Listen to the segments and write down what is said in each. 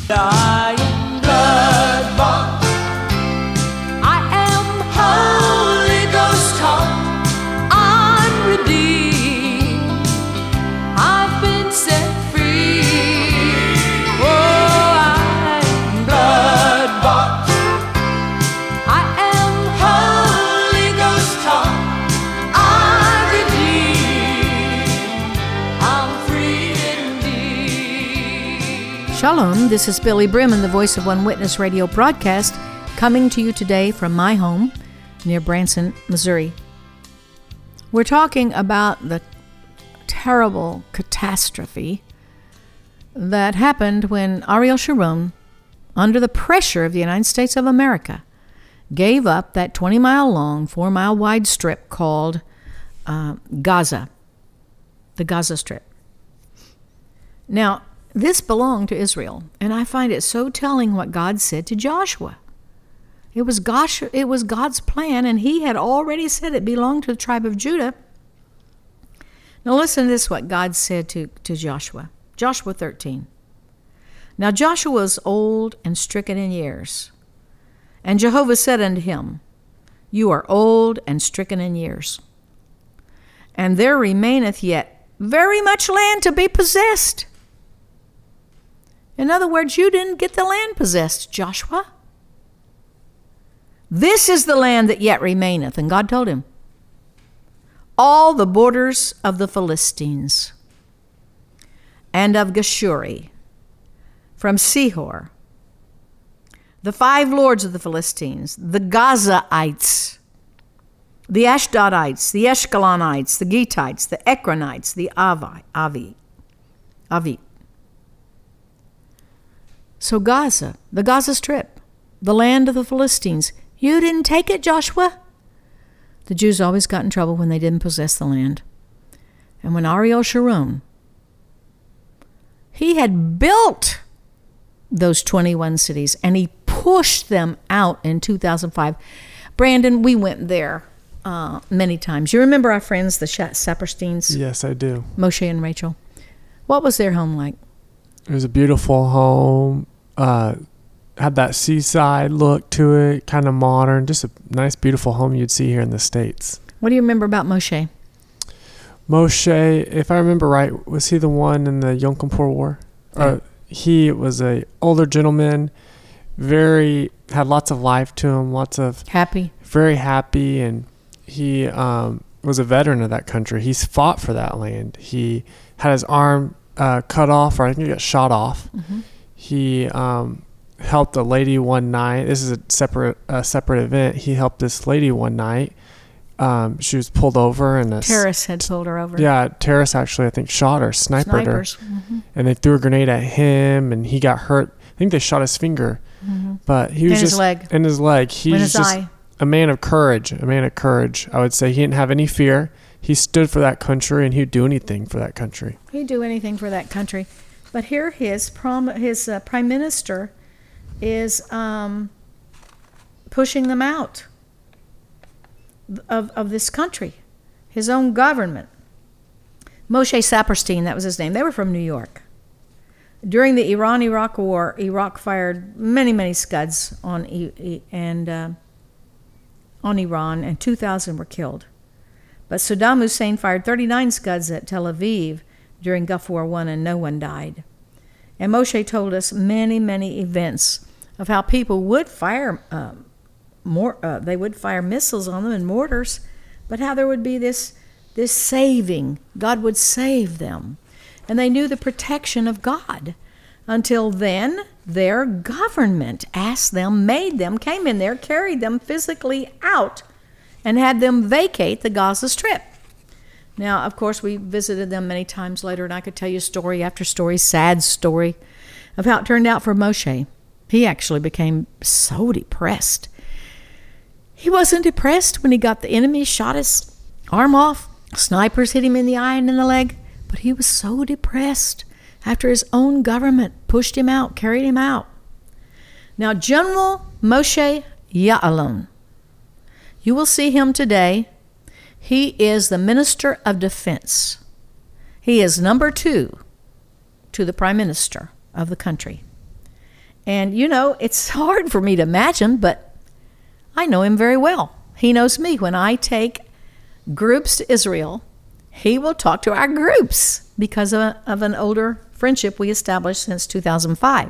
I am blood-bought. I am Holy Ghost taught. I'm redeemed. I've been set free. Oh, I am blood-bought. I am Holy Ghost taught. I'm redeemed. I'm free indeed. Shalom, this is Billy Brim, the voice of One Witness radio broadcast, coming to you today from my home near Branson, Missouri. We're talking about the terrible catastrophe that happened when Ariel Sharon, under the pressure of the United States of America, gave up that 20-mile long, 4-mile wide strip called Gaza, the Gaza Strip. Now, this belonged to Israel, and I find it so telling what God said to Joshua. It was God's plan, and he had already said it belonged to the tribe of Judah. Now listen to this, what God said to Joshua. Joshua 13. Now Joshua was old and stricken in years. And Jehovah said unto him, You are old and stricken in years. And there remaineth yet very much land to be possessed. In other words, you didn't get the land possessed, Joshua. This is the land that yet remaineth. And God told him, all the borders of the Philistines and of Geshuri, from Sihor, the 5 lords of the Philistines, the Gazaites, the Ashdodites, the Eshkelonites, the Gitites, the Ekronites, the Avi. So Gaza, the Gaza Strip, the land of the Philistines, you didn't take it, Joshua. The Jews always got in trouble when they didn't possess the land. And when Ariel Sharon, he had built those 21 cities, and he pushed them out in 2005. Brandon, we went there many times. You remember our friends, the Sapersteins? Yes, I do. Moshe and Rachel. What was their home like? It was a beautiful home. Had that seaside look to it, kind of modern. Just a nice, beautiful home you'd see here in the States. What do you remember about Moshe? Moshe, if I remember right, was he the one in the Yom Kippur War? He was a older gentleman, had lots of life to him, very happy, and he was a veteran of that country. He's fought for that land. He had his arm cut off, or I think he got shot off. Mm-hmm. He helped a lady one night. This is a separate event. He helped this lady one night. She was pulled over, and terrorists had pulled her over. Yeah, terrorists actually, I think, shot her, sniped her, mm-hmm. and they threw a grenade at him, and he got hurt. I think they shot his finger, mm-hmm. but he was in his leg. He's just a man of courage. I would say he didn't have any fear. He stood for that country, and he'd do anything for that country. He'd do anything for that country. But here his prime minister is pushing them out of this country, his own government. Moshe Saperstein, that was his name. They were from New York. During the Iran-Iraq War, Iraq fired many, many Scuds on Iran, and 2,000 were killed. But Saddam Hussein fired 39 Scuds at Tel Aviv during Gulf War I, and no one died. And Moshe told us many, many events of how people would fire they would fire missiles on them and mortars, but how there would be this saving. God would save them. And they knew the protection of God. Until then, their government asked them, made them, came in there, carried them physically out, and had them vacate the Gaza Strip. Now, of course, we visited them many times later, and I could tell you story after story, sad story, of how it turned out for Moshe. He actually became so depressed. He wasn't depressed when he got the enemy, shot his arm off, snipers hit him in the eye and in the leg, but he was so depressed after his own government pushed him out, carried him out. Now, General Moshe Ya'alon, you will see him today. He is the Minister of Defense. He is number 2 to the Prime Minister of the country. And, it's hard for me to imagine, but I know him very well. He knows me. When I take groups to Israel, he will talk to our groups because of an older friendship we established since 2005.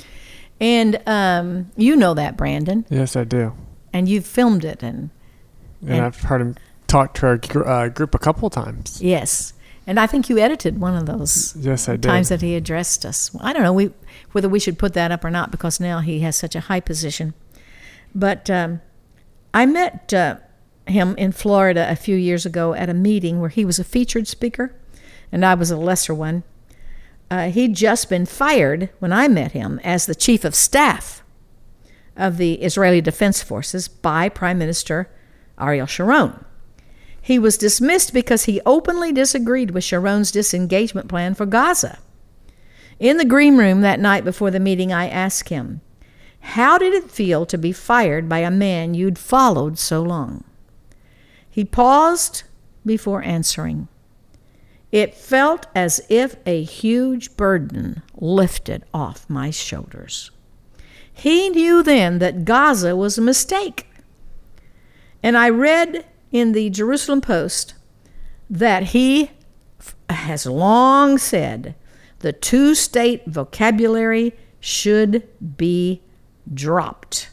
And you know that, Brandon. Yes, I do. And you've filmed it. And I've heard him talk to our group a couple times. Yes. And I think you edited one of those times that he addressed us. I don't know whether we should put that up or not, because now he has such a high position. But I met him in Florida a few years ago at a meeting where he was a featured speaker and I was a lesser one. He'd just been fired when I met him as the chief of staff of the Israeli Defense Forces by Prime Minister Ariel Sharon. He was dismissed because he openly disagreed with Sharon's disengagement plan for Gaza. In the green room that night before the meeting, I asked him, how did it feel to be fired by a man you'd followed so long? He paused before answering. It felt as if a huge burden lifted off my shoulders. He knew then that Gaza was a mistake. And I read in the Jerusalem Post that he has long said the two-state vocabulary should be dropped.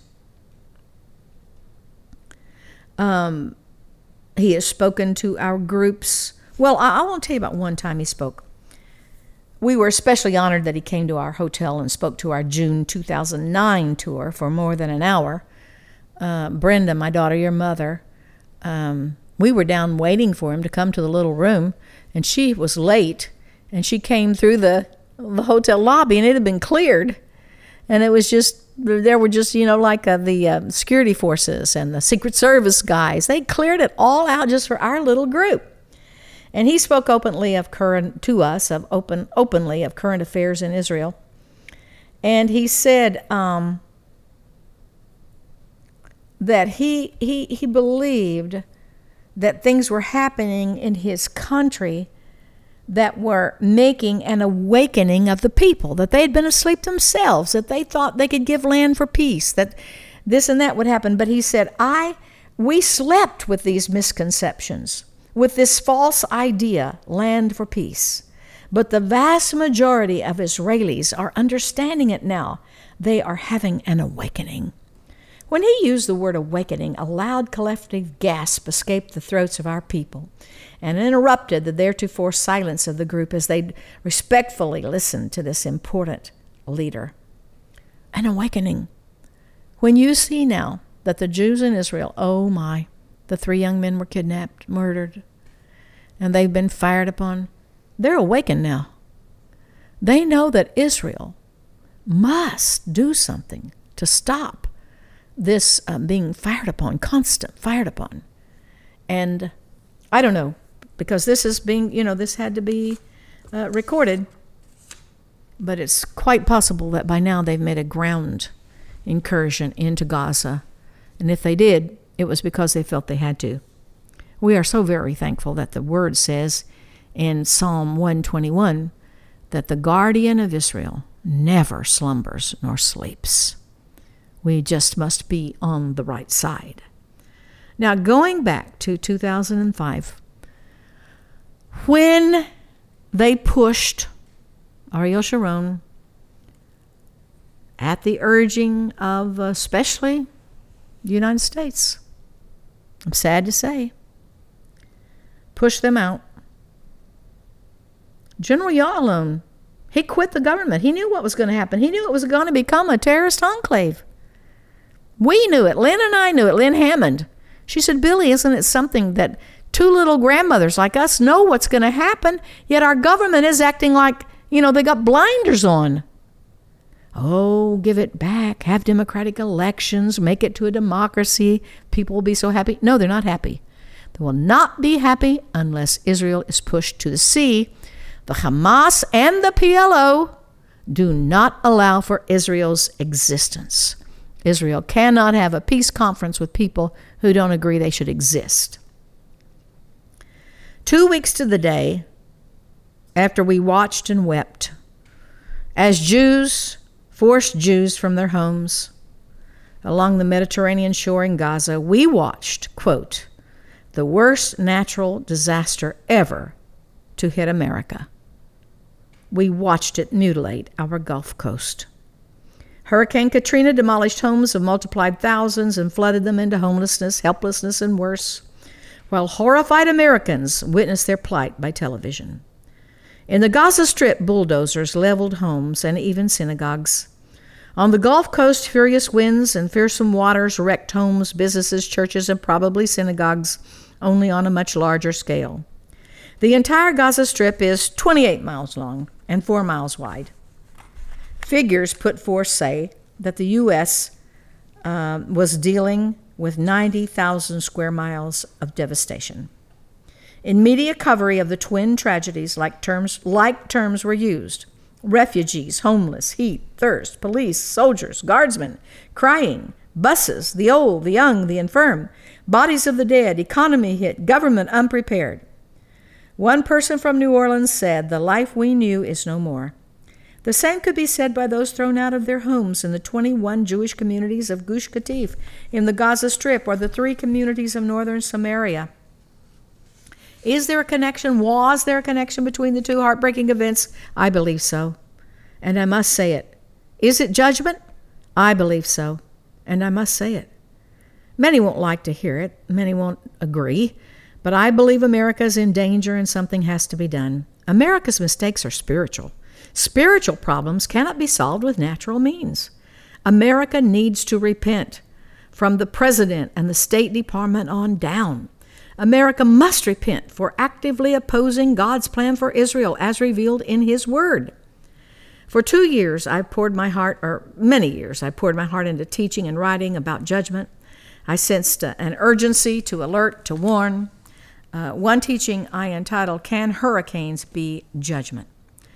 He has spoken to our groups. Well, I want to tell you about one time he spoke. We were especially honored that he came to our hotel and spoke to our June 2009 tour for more than an hour. Brenda, my daughter, your mother, we were down waiting for him to come to the little room, and she was late, and she came through the hotel lobby, and it had been cleared, and it was just, there were just, the security forces and the Secret Service guys. They cleared it all out just for our little group. And he spoke openly of current affairs in Israel. And he said that he believed that things were happening in his country that were making an awakening of the people, that they had been asleep themselves, that they thought they could give land for peace, that this and that would happen. But he said, we slept with these misconceptions, with this false idea, land for peace. But the vast majority of Israelis are understanding it now. They are having an awakening. When he used the word awakening, a loud collective gasp escaped the throats of our people and interrupted the theretofore silence of the group as they respectfully listened to this important leader. An awakening. When you see now that the Jews in Israel, oh my, the 3 young men were kidnapped, murdered, and they've been fired upon, they're awakened now. They know that Israel must do something to stop this being fired upon, constant fired upon. And I don't know, because this is being, this had to be recorded, but it's quite possible that by now they've made a ground incursion into Gaza. And if they did, it was because they felt they had to. We are so very thankful that the word says in Psalm 121 that the guardian of Israel never slumbers nor sleeps. We just must be on the right side. Now, going back to 2005, when they pushed Ariel Sharon at the urging of especially the United States, I'm sad to say, pushed them out. General Ya'alon, he quit the government. He knew what was going to happen. He knew it was going to become a terrorist enclave. We knew it. Lynn and I knew it. Lynn Hammond. She said, Billy, isn't it something that 2 little grandmothers like us know what's going to happen, yet our government is acting like, they got blinders on. Oh, give it back. Have democratic elections. Make it to a democracy. People will be so happy. No, they're not happy. They will not be happy unless Israel is pushed to the sea. The Hamas and the PLO do not allow for Israel's existence. Israel cannot have a peace conference with people who don't agree they should exist. 2 weeks to the day after we watched and wept, as Jews forced Jews from their homes. Along the Mediterranean shore in Gaza, we watched, quote, the worst natural disaster ever to hit America. We watched it mutilate our Gulf Coast. Hurricane Katrina demolished homes of multiplied thousands and flooded them into homelessness, helplessness, and worse, while horrified Americans witnessed their plight by television. In the Gaza Strip, bulldozers leveled homes and even synagogues. On the Gulf Coast, furious winds and fearsome waters wrecked homes, businesses, churches, and probably synagogues, only on a much larger scale. The entire Gaza Strip is 28 miles long and 4 miles wide. Figures put forth say that the U.S. Was dealing with 90,000 square miles of devastation. In media coverage of the twin tragedies, like terms were used: refugees, homeless, heat, thirst, police, soldiers, guardsmen, crying, buses, the old, the young, the infirm, bodies of the dead, economy hit, government unprepared. One person from New Orleans said, "The life we knew is no more." The same could be said by those thrown out of their homes in the 21 Jewish communities of Gush Katif, in the Gaza Strip, or the 3 communities of northern Samaria. Is there a connection? Was there a connection between the two heartbreaking events? I believe so, and I must say it. Is it judgment? I believe so, and I must say it. Many won't like to hear it. Many won't agree, but I believe America is in danger and something has to be done. America's mistakes are spiritual. Spiritual problems cannot be solved with natural means. America needs to repent, from the president and the State Department on down. America must repent for actively opposing God's plan for Israel as revealed in His Word. For 2 years, many years, I poured my heart into teaching and writing about judgment. I sensed an urgency to alert, to warn. One teaching I entitled, "Can Hurricanes Be Judgment?"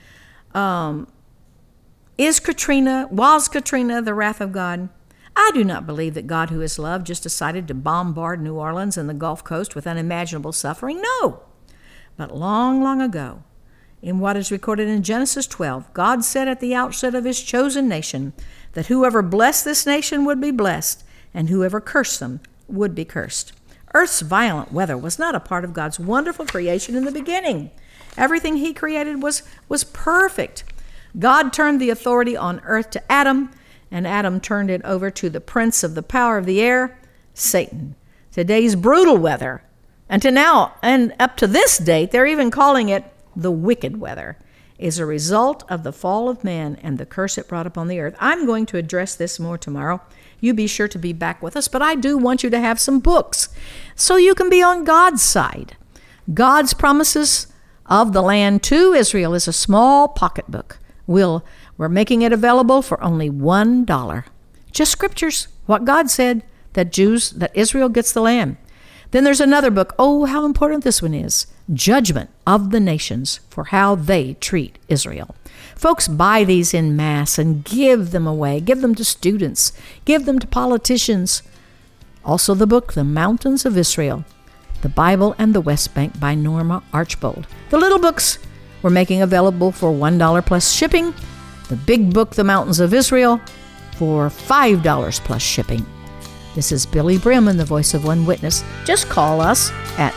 Was Katrina the wrath of God? I do not believe that God, who is love, just decided to bombard New Orleans and the Gulf Coast with unimaginable suffering. No. But long, long ago, in what is recorded in Genesis 12, God said at the outset of His chosen nation that whoever blessed this nation would be blessed, and whoever cursed them would be cursed. Earth's violent weather was not a part of God's wonderful creation in the beginning. Everything He created was perfect. God turned the authority on earth to Adam, and Adam turned it over to the prince of the power of the air, Satan. Today's brutal weather, and up to this date, they're even calling it the wicked weather, is a result of the fall of man and the curse it brought upon the earth. I'm going to address this more tomorrow. You be sure to be back with us, but I do want you to have some books so you can be on God's side. God's promises of the land to Israel is a small pocketbook. We're making it available for only $1. Just scriptures, what God said, that Israel gets the land. Then there's another book. Oh, how important this one is. Judgment of the Nations, for how they treat Israel. Folks, buy these in mass and give them away. Give them to students. Give them to politicians. Also the book, The Mountains of Israel, The Bible and the West Bank by Norma Archbold. The little books we're making available for $1 plus shipping. The big book, The Mountains of Israel, for $5 plus shipping. This is Billy Brim, the voice of One Witness. Just call us at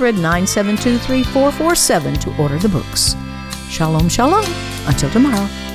1-800-972-3447 to order the books. Shalom, shalom. Until tomorrow.